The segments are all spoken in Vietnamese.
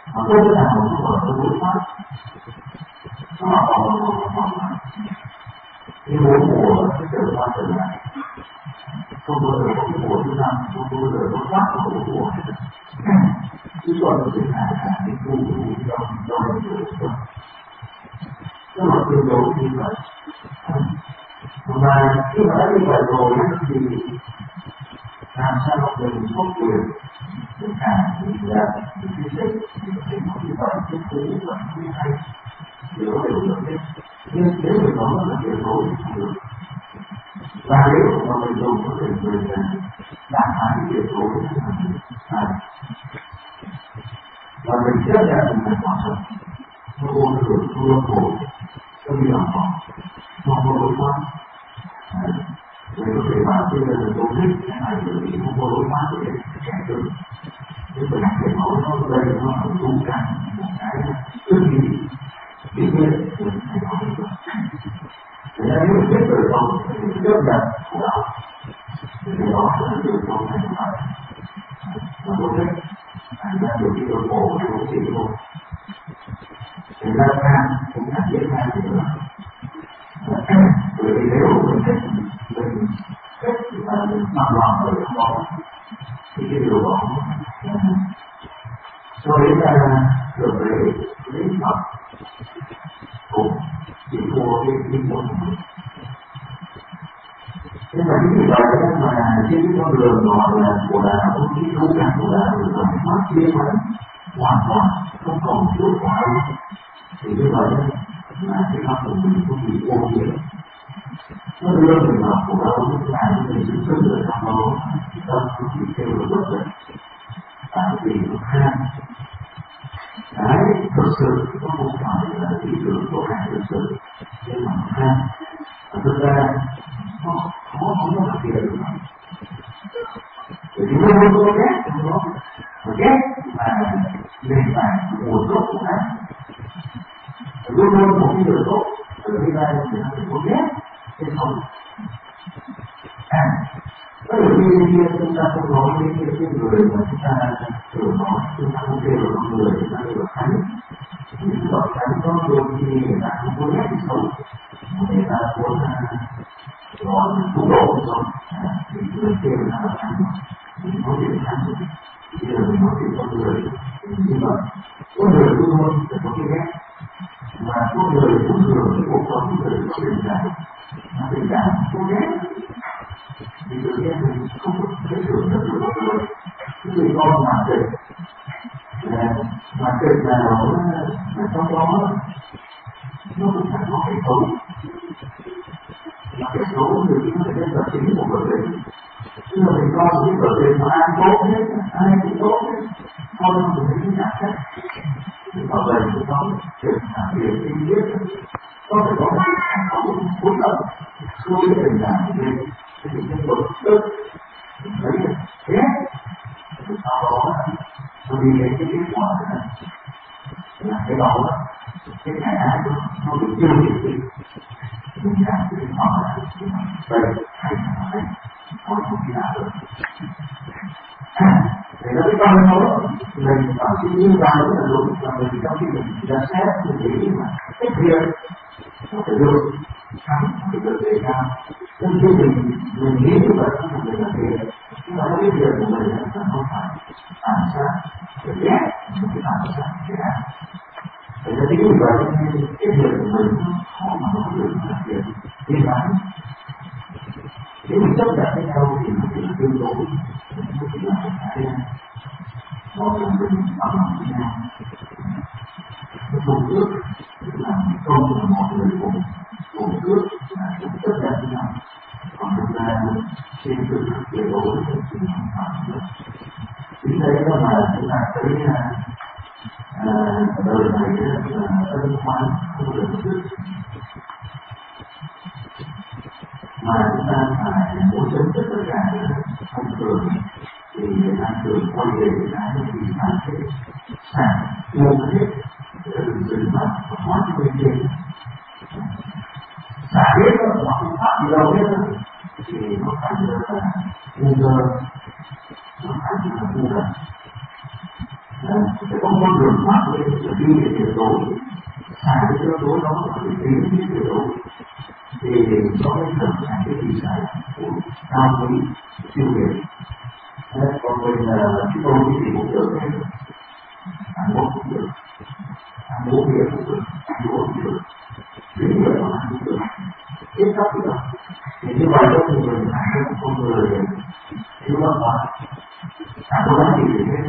mà tôi là một cái vở tôi đối pháp nó là còn cái bốn mùa cái trở qua trở lại không bao giờ có cái mùa thứ năm, không bao giờ có pháp của cái mùa chứ còn cái cả cái khu trong nó là tương đối như vậy. Và khi mà đã như vậy rồi thì làm sao mình có quyền tất cả những là những cái sách những cái bài thiết kế và những hay thì có thể được hết. Nhưng nếu mình có là tuyệt đối thì được. Và nếu mà mình dùng có thể mình đảm bảo cái tuyệt đối là và mình chấp nhận mình phải quan trọng nó vô thường, nó vô khổ, nó bị làm khó, nó vô đối quan. Mình có thể bảo bây giờ là tôi thích cái này bởi vì không có đối quan để trẻ được. Nếu mình phải nói nó đây nó là đúng cả một cái cực kỳ dĩ nhiên mình phải nói được. Thế nên nếu mình biết rồi không thì mình chấp nhận của đó. Thì đó là điều không thành phải. Mà tôi thích thành ra điều cái đồ cổ nó cũng chỉ thôi. Thành ra tham cũng là biết tham thì nữa. Bởi vì nếu mình thích và mình bằng lòng với đó thì cái điều đó cho đến trở về lý Phật cũng chỉ mua cái kinh môn. Nhưng mà những cái vậy mà trên cái con đường gọi là của đạo không chỉ không cả của đạo thì còn mất liên quan hoàn toàn không còn chút quả thì cái vậy là cái pháp của mình không bị ô nhiễm. Nó đưa mình vào của đạo lúc nào mình cũng cứ ở trong đó tâm cũng chỉ kêu là bất định tại vì nó ham cái thực sự nó không phải là ý tưởng của cái thực sự nhưng mà ham và thực ra nó không có thực hiện được. Bởi vì nó không có ghét trong đó mà ghét là nền tảng nguồn gốc của nó luôn luôn một cái điều tốt từ đây ra thì nó phải có ghét hay không. Có nhiều khi chúng ta không nói đến cái người mà chúng ta thường nói, chúng ta không kêu là người, chúng ta kêu là thánh. Những bậc thánh có đôi khi người ta không có ghét cái xấu, người ta muốn nói cứu độ cái xấu, thì người kêu là thánh. Mình nói chuyện thánh, thì là mình nói chuyện con người. Nhưng mà có người luôn luôn phải có cái ghét, và có người cũng thường cái cuộc sống người có tình cảm, nó tình cảm có ghét. Thì tự nhiên mình không có thấy được rất là mọi người. Cái người con mà kịch là nó trong đó nó cũng phải có cái xấu. Mà cái xấu thì nó phải nhân vật chính của vở kịch. Nhưng mà mình coi cái vở kịch mà ai tốt hết, ai cũng tốt hết, con mình thấy cái nhạc sách. Thì bảo vệ của nó kịch là việc kinh biết có thể có một cái xấu cuốn ấp xuôi cái tình cảm của mình. Thì cái bực tức lấy ghét thì sau đó tôi đi đến cái kết quả là cái đó cái ngã nó bị tiêu diệt đi mình cảm thấy nó là vậy hay là đấy thôi không khi nào được để nó cái con nó mình phải suy nghĩ ra rất là đúng là mình trong khi mình ra xét mình nghĩ mà cái việc nó phải được thắng thì được đề cao. Nhưng khi mình nghĩ như vậy không phải là thiệt, nhưng mà cái việc của mình là không phải phản sát để ghét một cái phản sát cái ác. Thế nên chính vì vậy nên cái việc của mình khó mà nó được là việc đi bán. Nếu mình chấp nhận cái nhau thì nó sẽ tương đối, nó chỉ là một cái một là mình bằng lòng với nhau. Cái công ước là công là mọi người cùng ước là cũng tất cả với nhau. Còn thực ra trên sự tuyệt đối thì không phải được. Chính thế đó mà chúng ta thấy đời này là ân oán không được dứt. Mà chúng ta phải muốn chấm dứt tất cả thông thường thì người ta thường quay về cái thì phải thế sản tiêu hết để đừng dừng lại và thoát cái bên trên. Xả hết đó, hoặc không thoát gì đâu hết đó thì nó phải là ngu ngơ, nó phải là ngu ngơ. Phải có con cường phát lên sự đi về tuyệt đối, xài cái tuyệt đối đó là cái tiến cái tuyệt đối thì có cái thực thành cái thị sản cao quý siêu việt. Còn mình chúng tôi thì cũng được thêm ăn bốc cũng được, ăn bố việc cũng được, ăn bố cũng được, đến việc mà ăn cũng được, tiếp cấp cũng được. Thì như vậy đó thì mình ăn con người thiếu văn hóa, ăn có giá trị gì hết.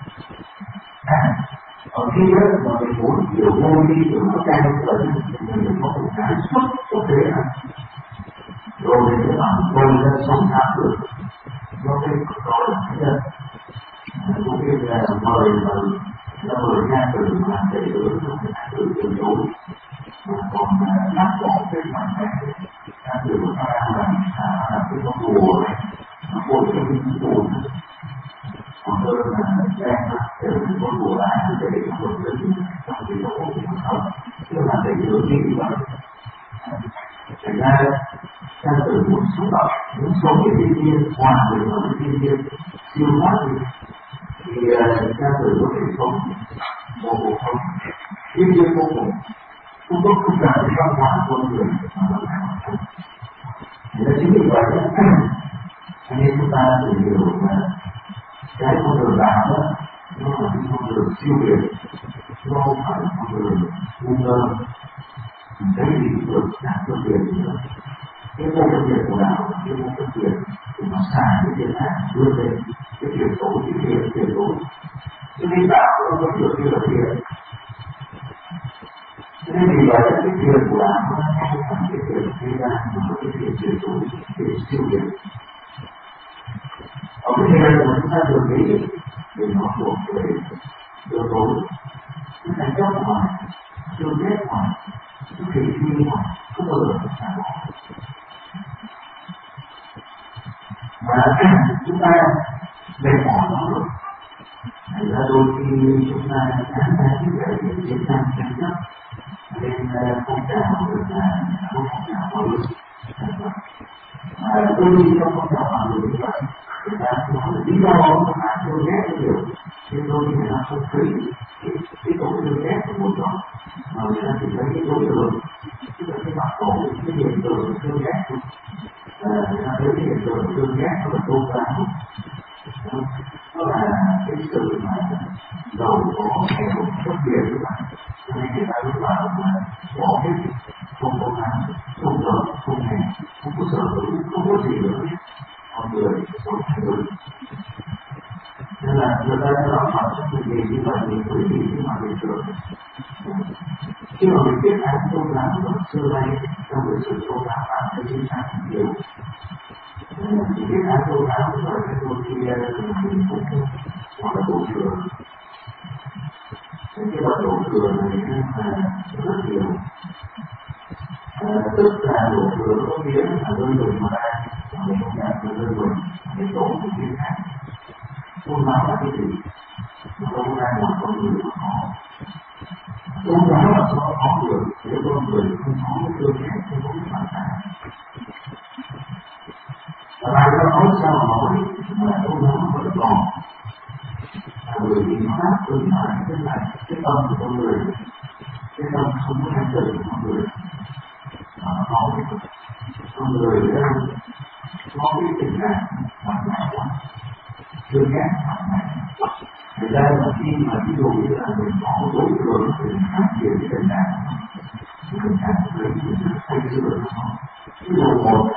Ở khi đó mà mình muốn hiểu môn đi tưởng nó cao hơn thì mình có một cái xuất thế này rồi mình mới bảo tôi lên sống tháp được nó cái gọi là cái dân cũng như là mời mà nó mời ra từ làm đệ tử nó phải từ từ chối mà còn đáp bỏ cái bản này ra từ một cái làm cái con đùa này nó bôi cho cái đùa còn tôi là đang từ cái con đùa lại để nó vượt lên trong cái chỗ của nó không tức là đệ tử như vậy. Thành ra ta từ muốn sống động, muốn sống với thiên nhiên, hòa với nó với thiên nhiên, siêu thoát thì ta từ có thể sống một cuộc sống thiên nhiên vô cùng, không cần phải văn hóa con người mà nó phải hoàn thành. Thế chính vì vậy cho nên chúng ta phải hiểu là cái con đường đạo đó nó là cái con đường siêu việt, nó không phải là con đường ngu ngơ. Cái gì được đạt được tiền nữa. Cái môn phân biệt của đạo, cái môn phân biệt thì nó xài cái tiền hạn đưa lên cái tiền tối, cái tiền tối. Cho nên đạo nó có được như là tiền. Cho nên vì vậy cái tiền của đạo nó không phải cái tiền thế gian mà nó cái tiền tối, tiền siêu việt. Ở cái tiền mà chúng ta được nghĩ thì nó thuộc về đường tối, nó thành chất ngoài, chưa biết ngoài. Cái kỳ thi mà không bao giờ phải bỏ. Và chúng ta để bỏ nó được. Thành ra đôi khi chúng ta tham gia cái việc chiến tranh tranh chấp nên phong trào được là không phong trào bao nhiêu. Đôi khi trong phong trào bao nhiêu như vậy, người ta nói là lý do nó phải thương ghét cái điều, nhưng đôi khi người ta không thấy cái tổ thương ghét của một đó. Mà người ta chỉ thấy cái đối tượng, tức là cái mặt tổ, cái hiện tượng thương ghét thôi. Người ta thấy cái hiện tượng thương ghét nó là tôn giáo. Nó là cái sự mà giàu có hay không bất biệt như vậy. Cho nên người ta lúc nào mà bỏ hết, không có ăn, không có không hề, không có sở hữu, không có gì nữa. Con người sống thay đổi. Nên là người ta đã nói họ sẽ gì như vậy thì quý vị nhưng mà bình thường. Khi mà mình biết án tôn giáo ở xưa nay trong cái sự tôn giáo bạn thấy chính xác nhiều. Chỉ biết án tôn giáo rồi cái đôi khi mình cũng hoặc là đổ thừa. Cái loại đổ thừa này là rất nhiều. Tức là đổ thừa có nghĩa là đơn mình mà ra mình không nhận là đơn mình để đổ một cái khác. Tôn giáo là cái gì? Nó không ra ngoài con người mà có. Tôn giáo là do có người, nếu con người không có cái cơ thể, không có cái phản xạ. Và bài đó nói sao nói là tôn giáo vẫn còn. Bởi vì nó đáp ứng lại cái tâm của con người, cái tâm không có hành tử của con người. Mà nó có cái con người đang có cái tình cảm mạnh mẽ quá, thương ghét mạnh mẽ. Thực ra là khi mà ví dụ như là mình có đối tượng thì mình phát triển cái tình cảm thì mình cảm thấy mình thay đổi nó. Ví dụ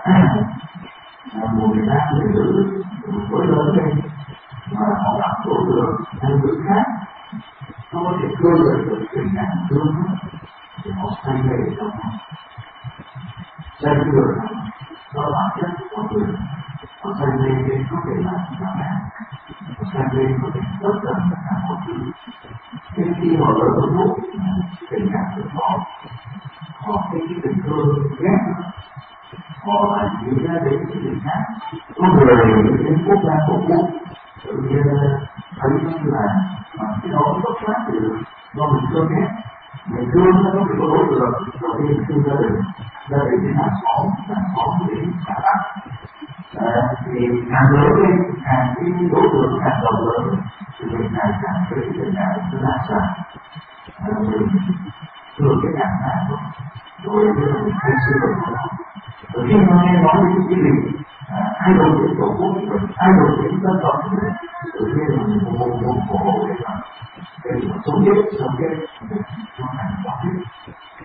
một người nam người nữ với lớn lên mà họ gặp đối tượng nam nữ khác nó có thể khơi gợi được tình cảm thương thì họ say mê trong nó. Say mê nó là bản chất của con người. Họ say mê nên có thể làm các bạn. Họ say mê có thể tất cả mọi thứ. Nên khi họ lớn ở lúc tình cảm được họ thấy cái tình thương ghét họ lại nghĩ ra đến cái chuyện khác. Có người đến quốc gia phục vụ tự nhiên thấy như là cái đó nó xuất phát từ do mình thương ghét. Mình thương nó có thể có đối tượng đầu tiên thương gia đình đến hàng xóm đến cả ác. Thì càng lớn lên càng cái đối tượng càng rộng lớn thì mình ngày càng thấy cái ngày nó đa dạng, mình thường cái cảm giác rồi mình thấy sự đồng lòng. Rồi khi mà nghe nói đến cái gì ai đầu tiên tổ quốc của mình, ai đầu tiên dân tộc của mình, tự nhiên là mình một khổ để mà sống chết nó thành quả hết.